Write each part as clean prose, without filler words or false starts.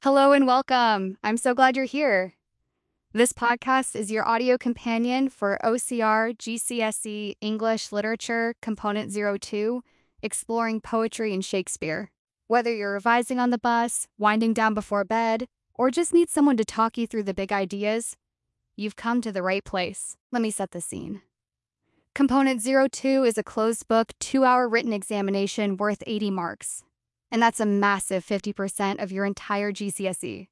Hello and welcome. I'm so glad you're here. This podcast is your audio companion for OCR GCSE English Literature Component 02, Exploring Poetry and Shakespeare. Whether you're revising on the bus, winding down before bed, or just need someone to talk you through the big ideas, you've come to the right place. Let me set the scene. Component 02 is a closed book, 2-hour written examination worth 80 marks. And that's a massive 50% of your entire GCSE.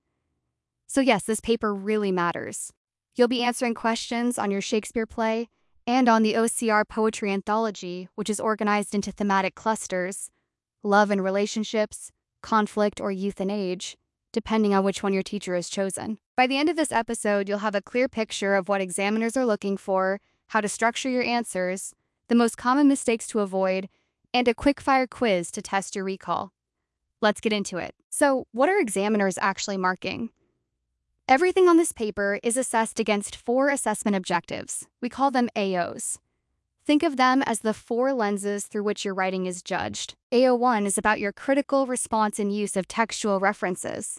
So yes, this paper really matters. You'll be answering questions on your Shakespeare play and on the OCR Poetry Anthology, which is organized into thematic clusters: love and relationships, conflict, or youth and age, depending on which one your teacher has chosen. By the end of this episode, you'll have a clear picture of what examiners are looking for, how to structure your answers, the most common mistakes to avoid, and a quick-fire quiz to test your recall. Let's get into it. So, what are examiners actually marking? Everything on this paper is assessed against 4 assessment objectives. We call them AOs. Think of them as the 4 lenses through which your writing is judged. AO1 is about your critical response and use of textual references.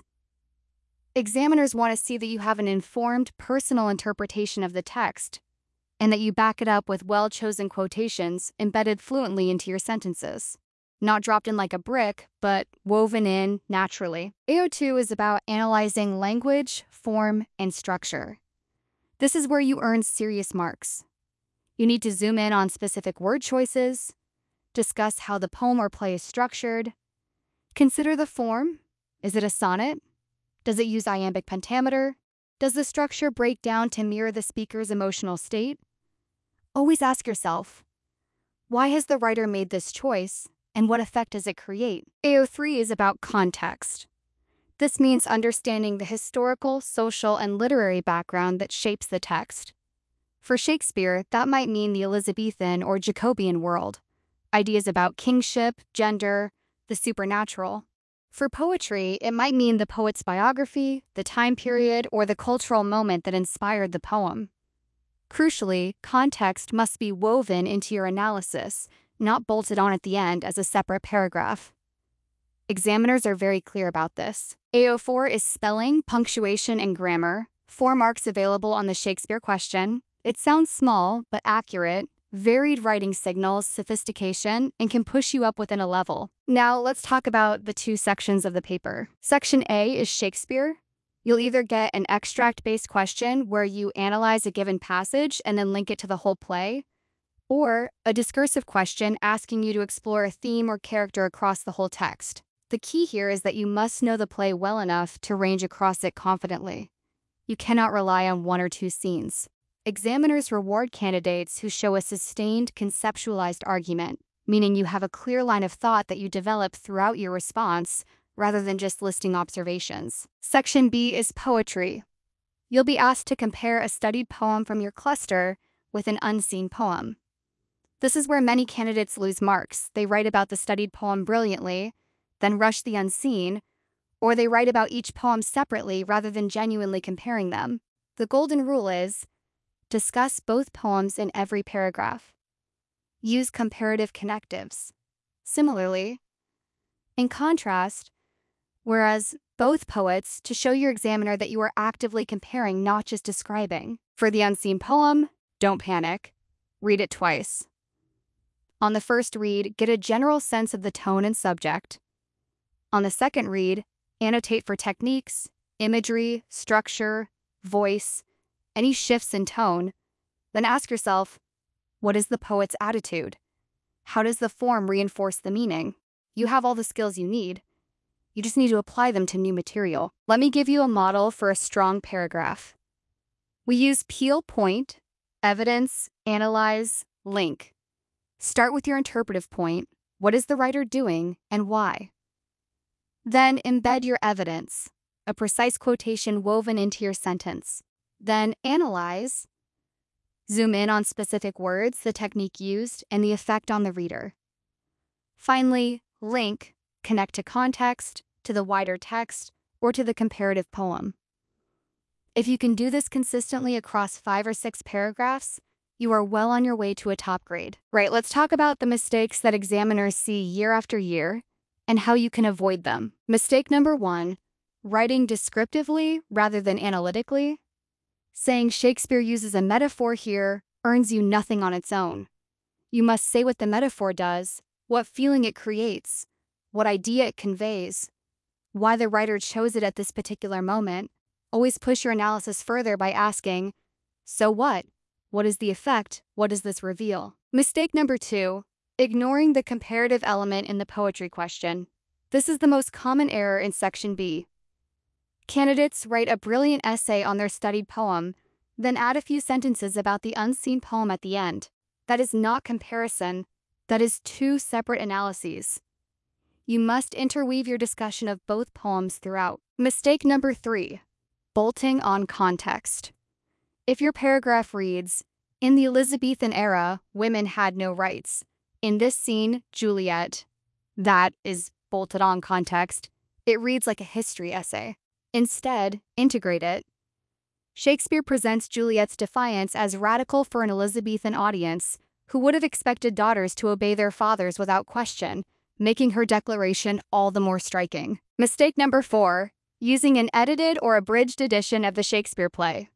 Examiners want to see that you have an informed, personal interpretation of the text, and that you back it up with well-chosen quotations embedded fluently into your sentences. Not dropped in like a brick, but woven in naturally. AO2 is about analyzing language, form, and structure. This is where you earn serious marks. You need to zoom in on specific word choices, discuss how the poem or play is structured, consider the form. Is it a sonnet? Does it use iambic pentameter? Does the structure break down to mirror the speaker's emotional state? Always ask yourself, why has the writer made this choice? And what effect does it create? AO3 is about context. This means understanding the historical, social, and literary background that shapes the text. For Shakespeare, that might mean the Elizabethan or Jacobean world, ideas about kingship, gender, the supernatural. For poetry, it might mean the poet's biography, the time period, or the cultural moment that inspired the poem. Crucially, context must be woven into your analysis, not bolted on at the end as a separate paragraph. Examiners are very clear about this. AO4 is spelling, punctuation, and grammar. 4 marks available on the Shakespeare question. It sounds small, but accurate. Varied writing signals, sophistication, and can push you up within a level. Now, let's talk about the 2 sections of the paper. Section A is Shakespeare. You'll either get an extract-based question where you analyze a given passage and then link it to the whole play, or a discursive question asking you to explore a theme or character across the whole text. The key here is that you must know the play well enough to range across it confidently. You cannot rely on 1 or 2 scenes. Examiners reward candidates who show a sustained, conceptualized argument, meaning you have a clear line of thought that you develop throughout your response, rather than just listing observations. Section B is poetry. You'll be asked to compare a studied poem from your cluster with an unseen poem. This is where many candidates lose marks. They write about the studied poem brilliantly, then rush the unseen, or they write about each poem separately rather than genuinely comparing them. The golden rule is, discuss both poems in every paragraph. Use comparative connectives. Similarly, in contrast, whereas both poets to show your examiner that you are actively comparing, not just describing. For the unseen poem, don't panic. Read it twice. On the first read, get a general sense of the tone and subject. On the second read, annotate for techniques, imagery, structure, voice, any shifts in tone. Then ask yourself, what is the poet's attitude? How does the form reinforce the meaning? You have all the skills you need. You just need to apply them to new material. Let me give you a model for a strong paragraph. We use peel, point, evidence, analyze, link. Start with your interpretive point. What is the writer doing and why? Then embed your evidence, a precise quotation woven into your sentence. Then analyze. Zoom in on specific words, the technique used, and the effect on the reader. Finally, link, connect to context, to the wider text, or to the comparative poem. If you can do this consistently across 5 or 6 paragraphs, you are well on your way to a top grade. Right, let's talk about the mistakes that examiners see year after year and how you can avoid them. Mistake number 1, writing descriptively rather than analytically. Saying Shakespeare uses a metaphor here earns you nothing on its own. You must say what the metaphor does, what feeling it creates, what idea it conveys, why the writer chose it at this particular moment. Always push your analysis further by asking, so what? What is the effect? What does this reveal? Mistake number 2, ignoring the comparative element in the poetry question. This is the most common error in Section B. Candidates write a brilliant essay on their studied poem, then add a few sentences about the unseen poem at the end. That is not comparison. That is 2 separate analyses. You must interweave your discussion of both poems throughout. Mistake number 3, bolting on context. If your paragraph reads, "In the Elizabethan era, women had no rights. In this scene, Juliet," that is bolted on context. It reads like a history essay. Instead, integrate it. Shakespeare presents Juliet's defiance as radical for an Elizabethan audience who would have expected daughters to obey their fathers without question, making her declaration all the more striking. Mistake number 4, using an edited or abridged edition of the Shakespeare play.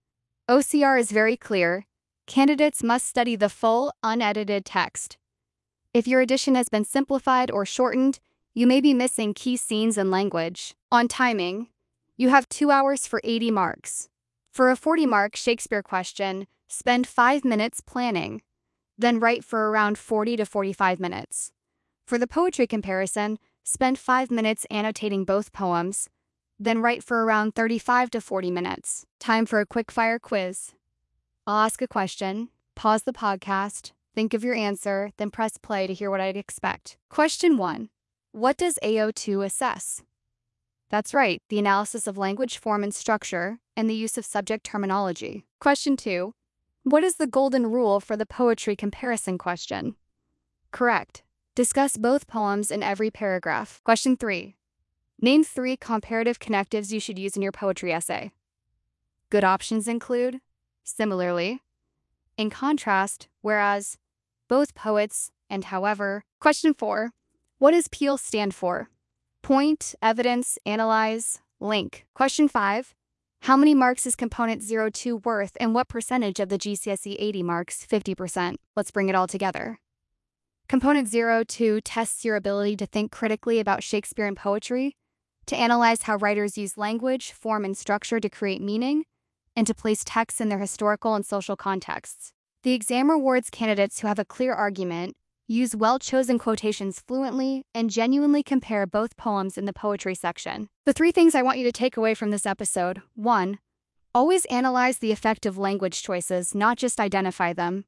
OCR is very clear. Candidates must study the full, unedited text. If your edition has been simplified or shortened, you may be missing key scenes and language. On timing, you have 2 hours for 80 marks. For a 40-mark Shakespeare question, spend 5 minutes planning, then write for around 40 to 45 minutes. For the poetry comparison, spend 5 minutes annotating both poems, then write for around 35 to 40 minutes. Time for a quick-fire quiz. I'll ask a question, pause the podcast, think of your answer, then press play to hear what I'd expect. Question 1. What does AO2 assess? That's right, the analysis of language, form, and structure, and the use of subject terminology. Question 2. What is the golden rule for the poetry comparison question? Correct. Discuss both poems in every paragraph. Question 3. Name 3 comparative connectives you should use in your poetry essay. Good options include, similarly, in contrast, whereas, both poets, and however. Question 4. What does PEAL stand for? Point, evidence, analyze, link. Question 5. How many marks is component 02 worth and what percentage of the GCSE 80 marks? 50%. Let's bring it all together. Component 02 tests your ability to think critically about Shakespeare and poetry, to analyze how writers use language, form, and structure to create meaning, and to place texts in their historical and social contexts. The exam rewards candidates who have a clear argument, use well-chosen quotations fluently, and genuinely compare both poems in the poetry section. The 3 things I want you to take away from this episode. 1. Always analyze the effect of language choices, not just identify them.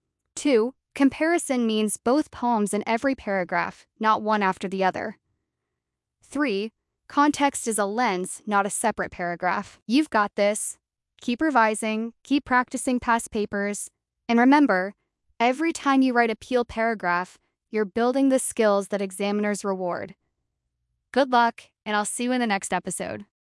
2. Comparison means both poems in every paragraph, not one after the other. 3. Context is a lens, not a separate paragraph. You've got this. Keep revising, keep practicing past papers, and remember, every time you write a PEAL paragraph, you're building the skills that examiners reward. Good luck, and I'll see you in the next episode.